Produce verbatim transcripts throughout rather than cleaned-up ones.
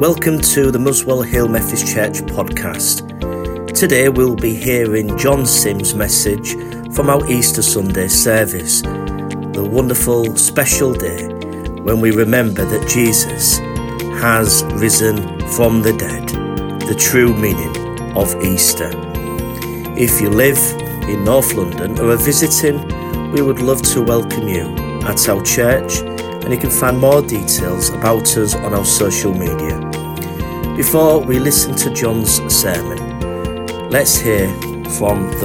Welcome to the Muswell Hill Methodist Church podcast. Today we'll be hearing John Sims' message from our Easter Sunday service, the wonderful special day when we remember that Jesus has risen from the dead, the true meaning of Easter. If you live in North London or are visiting, we would love to welcome you at our church, and you can find more details about us on our social media. Before we listen to John's sermon, let's hear from the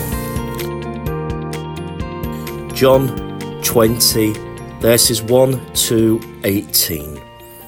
Bible. John twenty, verses one to eighteen.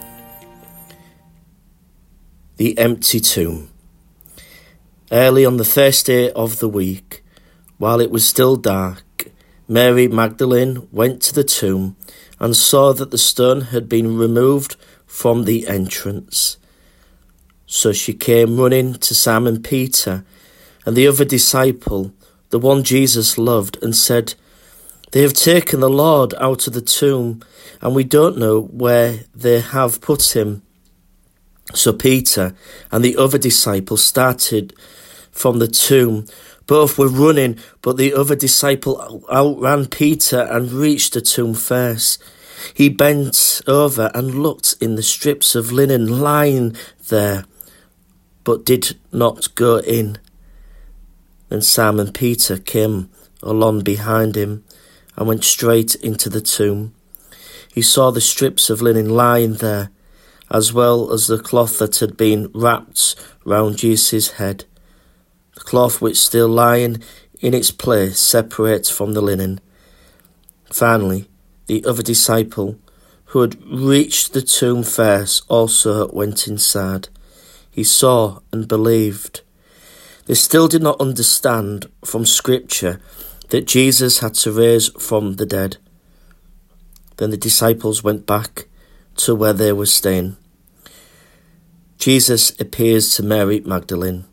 The empty tomb. Early on the first day of the week, while it was still dark, Mary Magdalene went to the tomb and saw that the stone had been removed from the entrance. So she came running to Simon Peter and the other disciple, the one Jesus loved, and said, "They have taken the Lord out of the tomb, and we don't know where they have put him." So Peter and the other disciple started from the tomb. Both were running, but the other disciple outran Peter and reached the tomb first. He bent over and looked in the strips of linen lying there, but did not go in. Then Simon Peter came along behind him and went straight into the tomb. He saw the strips of linen lying there, as well as the cloth that had been wrapped round Jesus' head. The cloth which still lying in its place separate from the linen. Finally, the other disciple, who had reached the tomb first, also went inside. He saw and believed. They still did not understand from Scripture that Jesus had to raise from the dead. Then the disciples went back to where they were staying. Jesus appears to Mary Magdalene.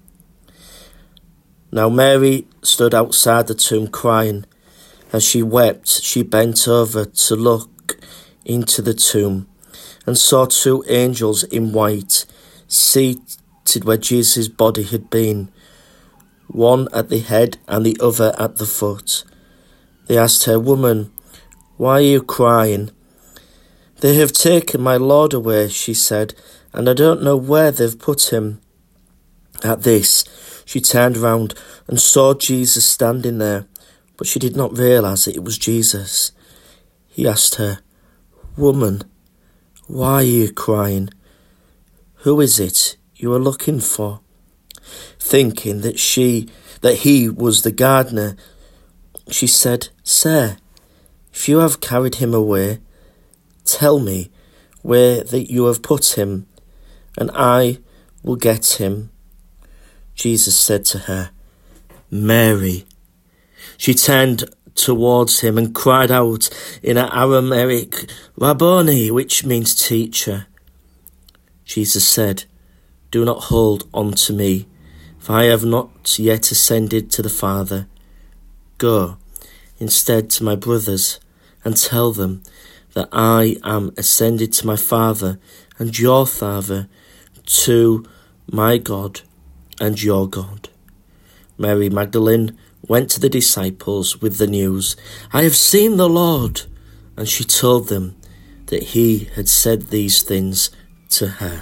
Now Mary stood outside the tomb crying. As she wept, she bent over to look into the tomb and saw two angels in white seated where Jesus' body had been, one at the head and the other at the foot. They asked her, "Woman, why are you crying?" "They have taken my Lord away," she said, "and I don't know where they've put him." At this, she turned round and saw Jesus standing there, but she did not realise that it was Jesus. He asked her, "Woman, why are you crying? Who is it you are looking for?" Thinking that she, that he was the gardener, she said, "Sir, if you have carried him away, tell me where that you have put him, and I will get him." Jesus said to her, "Mary." She turned towards him and cried out in Aramaic, "Rabboni," which means teacher. Jesus said, "Do not hold on to me, for I have not yet ascended to the Father. Go instead to my brothers and tell them that I am ascended to my Father and your Father, to my God and your God." Mary Magdalene went to the disciples with the news, "I have seen the Lord," and she told them that he had said these things to her.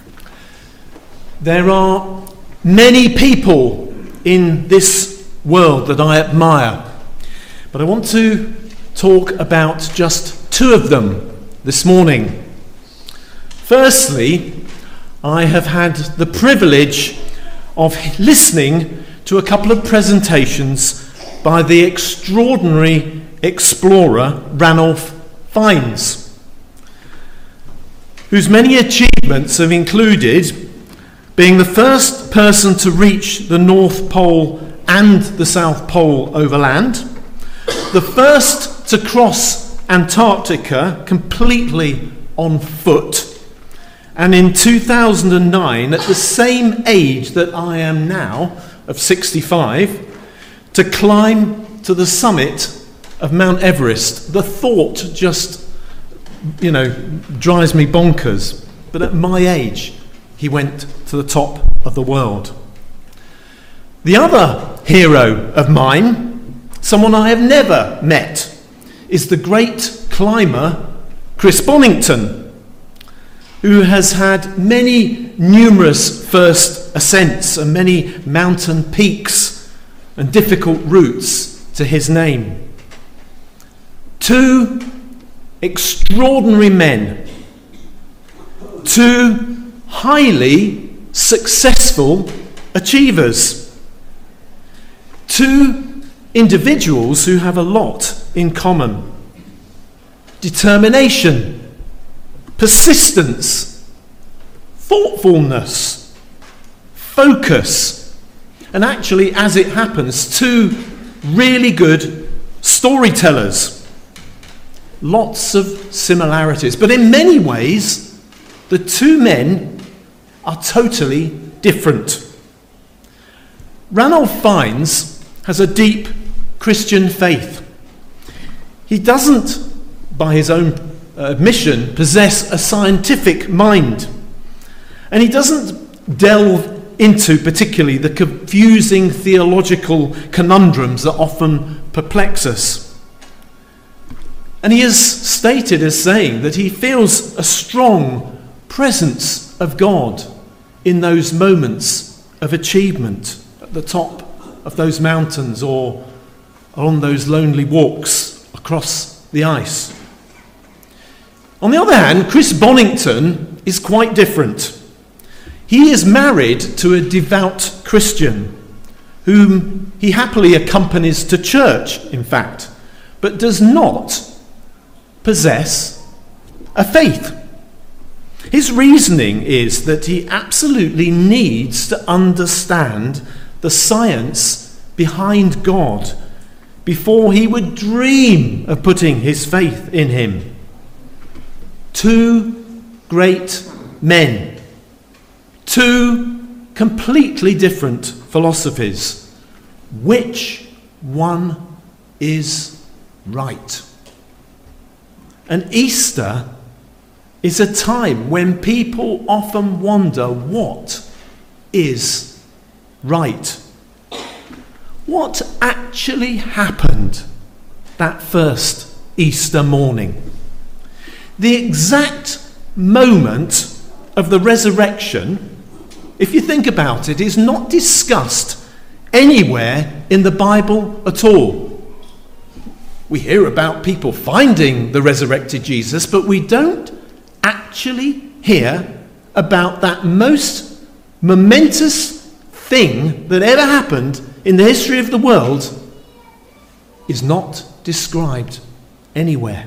There are many people in this world that I admire, but I want to talk about just two of them this morning. Firstly, I have had the privilege of listening to a couple of presentations by the extraordinary explorer Ranulph Fiennes, whose many achievements have included being the first person to reach the North Pole and the South Pole overland, the first to cross Antarctica completely on foot, and in two thousand nine, at the same age that I am now, of sixty-five, to climb to the summit of Mount Everest. The thought just, you know, drives me bonkers. But at my age, he went to the top of the world. The other hero of mine, someone I have never met, is the great climber Chris Bonington, who has had many numerous first ascents and many mountain peaks and difficult routes to his name. Two extraordinary men, two highly successful achievers, two individuals who have a lot in common: determination, persistence, thoughtfulness, focus, and actually, as it happens, two really good storytellers. Lots of similarities, but in many ways, the two men are totally different. Ranulph Fiennes has a deep Christian faith. He doesn't, by his own admission, possess a scientific mind. And he doesn't delve into particularly the confusing theological conundrums that often perplex us. And he is stated as saying that he feels a strong presence of God in those moments of achievement at the top of those mountains or on those lonely walks across the ice. On the other hand, Chris Bonington is quite different. He is married to a devout Christian whom he happily accompanies to church, in fact, but does not possess a faith. His reasoning is that he absolutely needs to understand the science behind God before he would dream of putting his faith in him. Two great men, two completely different philosophies. Which one is right? And Easter is a time when people often wonder what is right. What actually happened that first Easter morning? The exact moment of the resurrection, if you think about it, is not discussed anywhere in the Bible at all. We hear about people finding the resurrected Jesus, but we don't actually hear about that most momentous thing that ever happened in the history of the world. Is not described anywhere.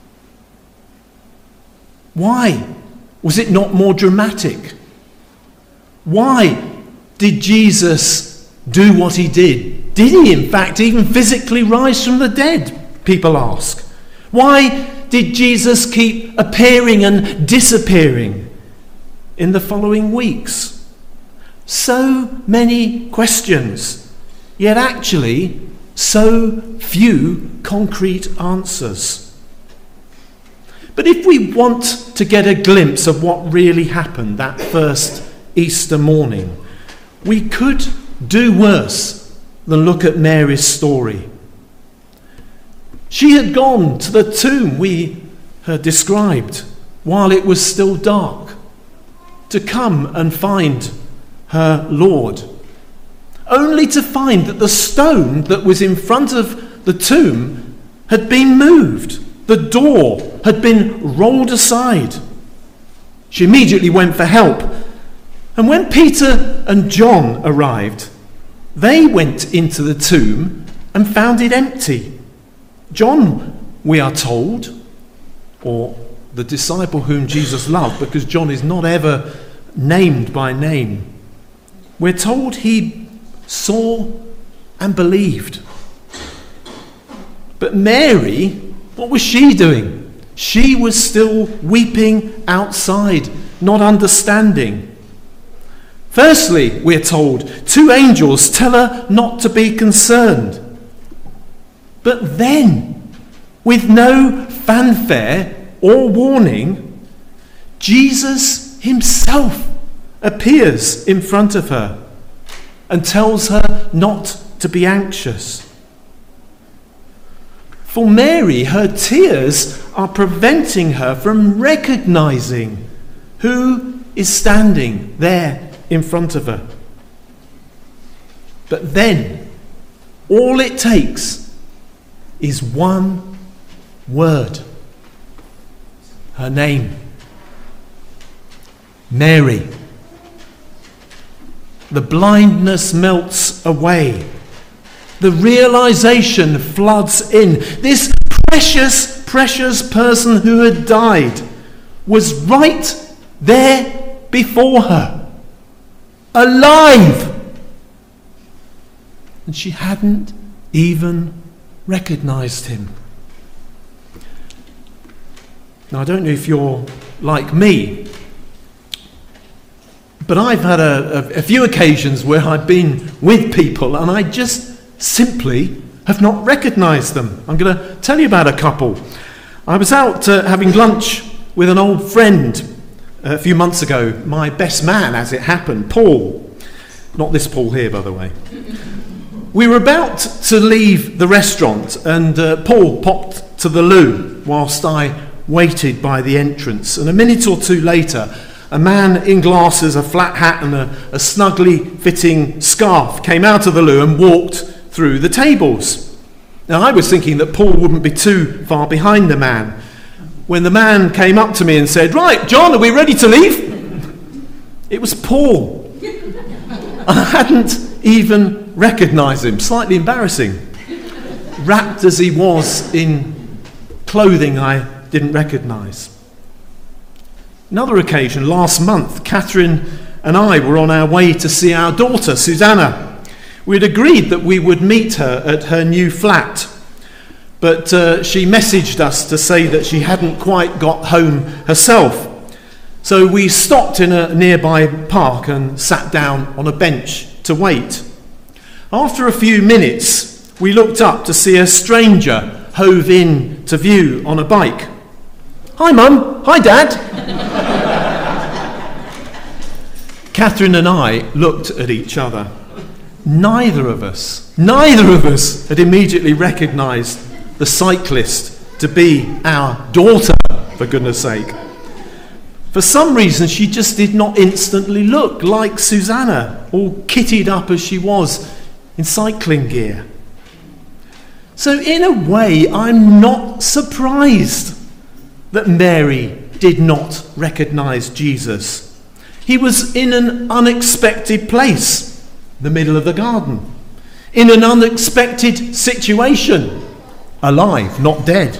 Why was it not more dramatic? Why did Jesus do what he did? Did he, in fact, even physically rise from the dead? People ask. Why did Jesus keep appearing and disappearing in the following weeks? So many questions, yet actually so few concrete answers. But if we want to get a glimpse of what really happened that first Easter morning, we could do worse than look at Mary's story. She had gone to the tomb we heard described while it was still dark to come and find her Lord, only to find that the stone that was in front of the tomb had been moved. The door had been rolled aside. She immediately went for help. And when Peter and John arrived, they went into the tomb and found it empty. John, we are told, or the disciple whom Jesus loved, because John is not ever named by name, we're told he saw and believed. But Mary, what was she doing? She was still weeping outside, not understanding. Firstly, we're told, two angels tell her not to be concerned. But then, with no fanfare or warning, Jesus himself appears in front of her and tells her not to be anxious. For Mary, her tears are preventing her from recognizing who is standing there in front of her. But then, all it takes is one word. Her name. Mary. The blindness melts away. The realization floods in. This precious, precious person who had died was right there before her. Alive! And she hadn't even recognized him. Now, I don't know if you're like me, but I've had a, a, a few occasions where I've been with people and I just simply have not recognized them. I'm going to tell you about a couple. I was out uh, having lunch with an old friend a few months ago, my best man as it happened, Paul. Not this Paul here, by the way. We were about to leave the restaurant and uh, Paul popped to the loo whilst I waited by the entrance. And a minute or two later, a man in glasses, a flat hat and a, a snugly fitting scarf came out of the loo and walked through the tables. Now, I was thinking that Paul wouldn't be too far behind the man when the man came up to me and said, "Right, John, are we ready to leave?" It was Paul. I hadn't even recognised him. Slightly embarrassing. Wrapped as he was in clothing I didn't recognise. Another occasion, last month, Catherine and I were on our way to see our daughter, Susanna. We'd agreed that we would meet her at her new flat, but uh, she messaged us to say that she hadn't quite got home herself. So we stopped in a nearby park and sat down on a bench to wait. After a few minutes, we looked up to see a stranger hove in to view on a bike. "Hi, Mum. Hi, Dad." Catherine and I looked at each other. Neither of us, neither of us had immediately recognised the cyclist to be our daughter, for goodness sake. For some reason, she just did not instantly look like Susanna, all kitted up as she was in cycling gear. So in a way, I'm not surprised that Mary did not recognise Jesus. He was in an unexpected place, the middle of the garden, in an unexpected situation, alive, not dead.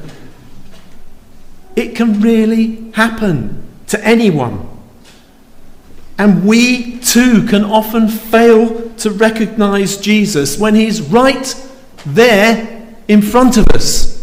It can really happen to anyone. And we too can often fail to recognise Jesus when he's right there in front of us.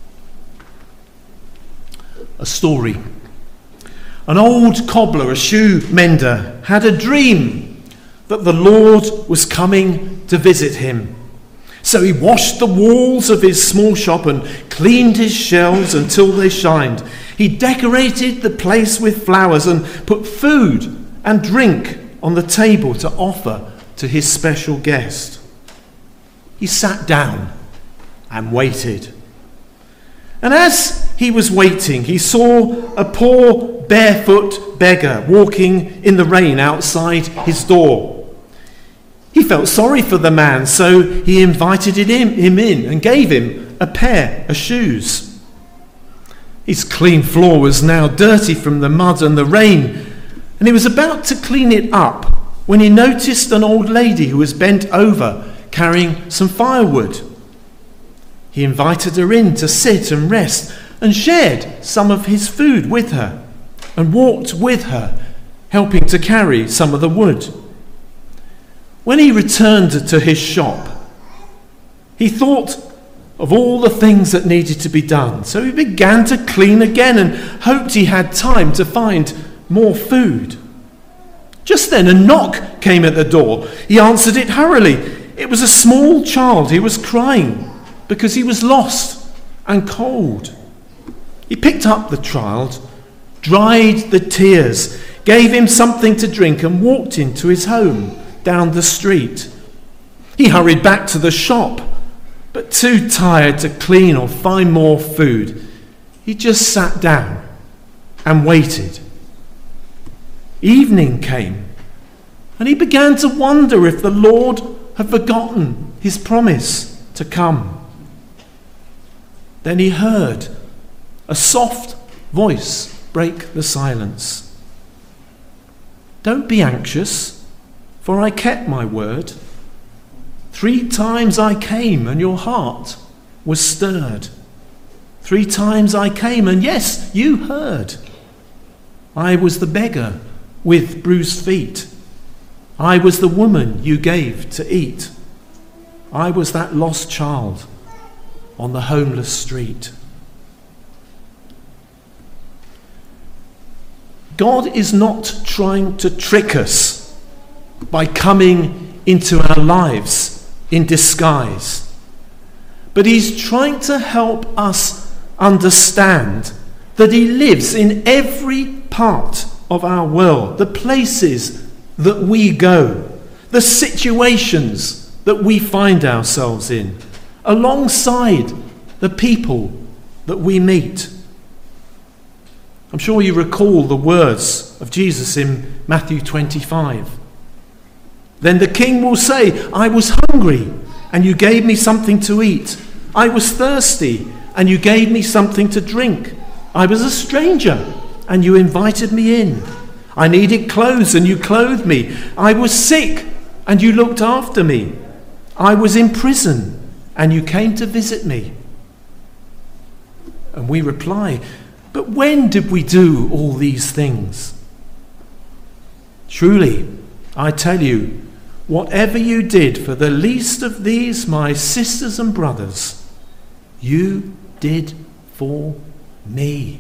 A story. An old cobbler, a shoe mender, had a dream that the Lord was coming to visit him. So he washed the walls of his small shop and cleaned his shelves until they shined. He decorated the place with flowers and put food and drink on the table to offer to his special guest. He sat down and waited. And as he was waiting, he saw a poor barefoot beggar walking in the rain outside his door. He felt sorry for the man, so he invited him, him in and gave him a pair of shoes. His clean floor was now dirty from the mud and the rain, and he was about to clean it up when he noticed an old lady who was bent over carrying some firewood. He invited her in to sit and rest and shared some of his food with her and walked with her, helping to carry some of the wood. When he returned to his shop, he thought of all the things that needed to be done. So he began to clean again and hoped he had time to find more food. Just then a knock came at the door. He answered it hurriedly. It was a small child. He was crying because he was lost and cold. He picked up the child, dried the tears, gave him something to drink and walked into his home down the street. He hurried back to the shop, but too tired to clean or find more food, he just sat down and waited. Evening came, and he began to wonder if the Lord had forgotten his promise to come. Then he heard a soft voice break the silence. "Don't be anxious, for I kept my word. Three times I came, and your heart was stirred. Three times I came, and yes, you heard. I was the beggar with bruised feet. I was the woman you gave to eat. I was that lost child on the homeless street." God is not trying to trick us by coming into our lives in disguise, but he's trying to help us understand that he lives in every part of our world, the places that we go, the situations that we find ourselves in, alongside the people that we meet. I'm sure you recall the words of Jesus in Matthew twenty-five. "Then the king will say, I was hungry, and you gave me something to eat. I was thirsty, and you gave me something to drink. I was a stranger, and you invited me in. I needed clothes, and you clothed me. I was sick, and you looked after me. I was in prison, and you came to visit me." And we reply, "But when did we do all these things?" Truly, I tell you, whatever you did for the least of these, my sisters and brothers, you did for me.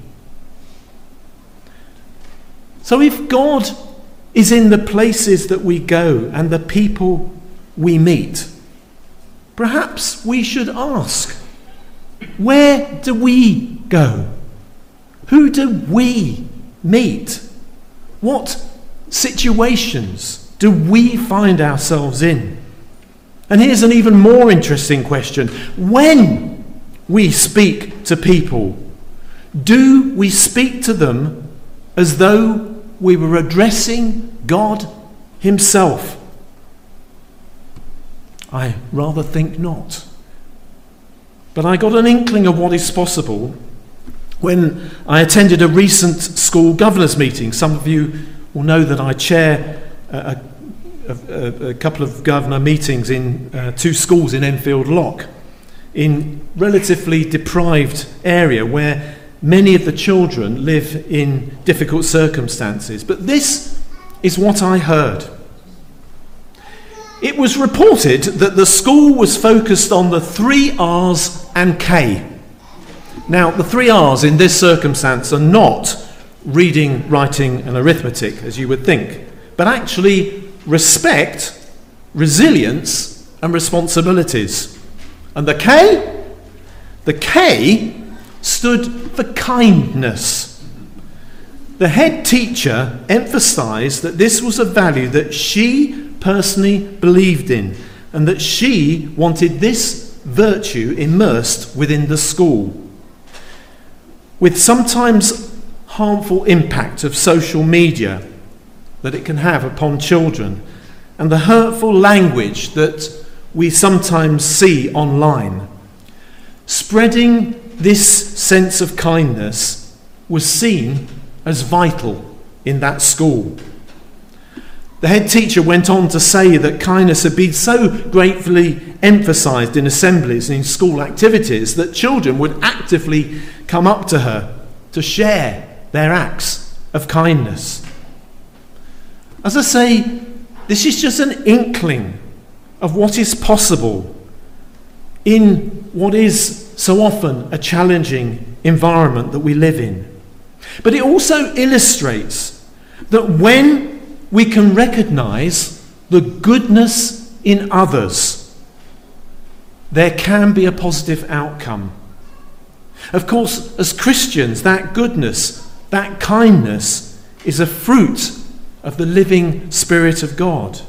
So if God is in the places that we go and the people we meet, perhaps we should ask, where do we go? Who do we meet? What situations do we find ourselves in? And here's an even more interesting question. When we speak to people, do we speak to them as though we were addressing God himself? I rather think not. But I got an inkling of what is possible when I attended a recent school governors meeting. Some of you will know that I chair a, a, a couple of governor meetings in uh, two schools in Enfield Lock, in relatively deprived area where many of the children live in difficult circumstances. But this is what I heard. It was reported that the school was focused on the three R's and K. Now, the three R's in this circumstance are not reading, writing, and arithmetic, as you would think, but actually respect, resilience, and responsibilities. And the K? The K stood for kindness. The head teacher emphasized that this was a value that she personally believed in, and that she wanted this virtue immersed within the school. With sometimes harmful impact of social media that it can have upon children, and the hurtful language that we sometimes see online, spreading this sense of kindness was seen as vital in that school. The head teacher went on to say that kindness had been so gratefully emphasised in assemblies and in school activities that children would actively come up to her to share their acts of kindness. As I say, this is just an inkling of what is possible in what is so often a challenging environment that we live in. But it also illustrates that when we can recognise the goodness in others, there can be a positive outcome. Of course, as Christians, that goodness, that kindness is a fruit of the living Spirit of God.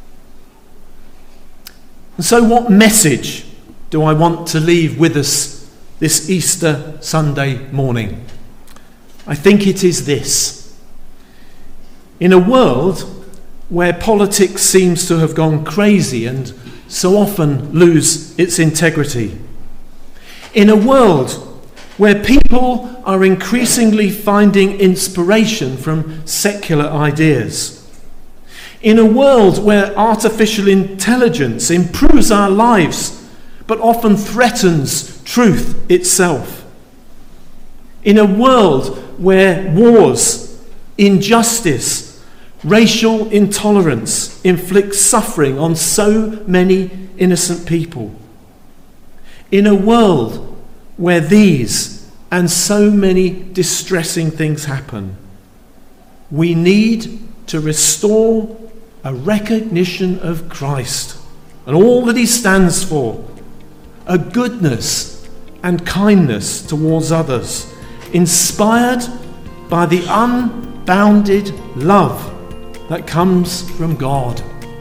And so what message do I want to leave with us this Easter Sunday morning? I think it is this. In a world where politics seems to have gone crazy and so often lose its integrity, in a world where people are increasingly finding inspiration from secular ideas, in a world where artificial intelligence improves our lives but often threatens truth itself, in a world where wars, injustice, racial intolerance inflicts suffering on so many innocent people, in a world where these and so many distressing things happen, we need to restore a recognition of Christ and all that he stands for, a goodness and kindness towards others, inspired by the unbounded love that comes from God.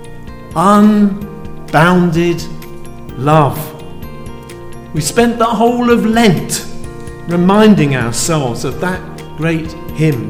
Unbounded love. We spent the whole of Lent reminding ourselves of that great hymn,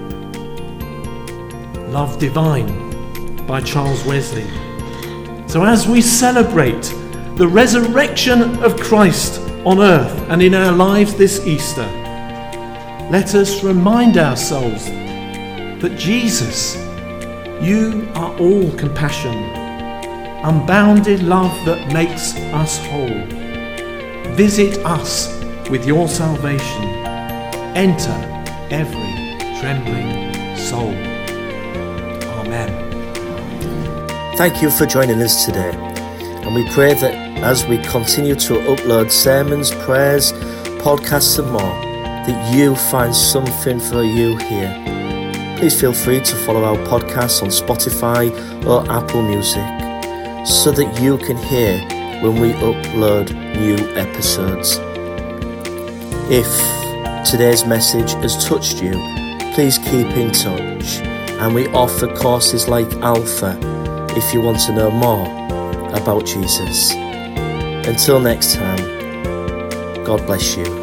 Love Divine, by Charles Wesley. So as we celebrate the resurrection of Christ on earth and in our lives this Easter, let us remind ourselves that Jesus, you are all compassion, unbounded love that makes us whole. Visit us with your salvation. Enter every trembling soul. Amen. Thank you for joining us today, and we pray that as we continue to upload sermons, prayers, podcasts and more, that you find something for you here. Please feel free to follow our podcasts on Spotify or Apple Music so that you can hear when we upload new episodes. If today's message has touched you, please keep in touch, and we offer courses like Alpha if you want to know more about Jesus. Until next time, God bless you.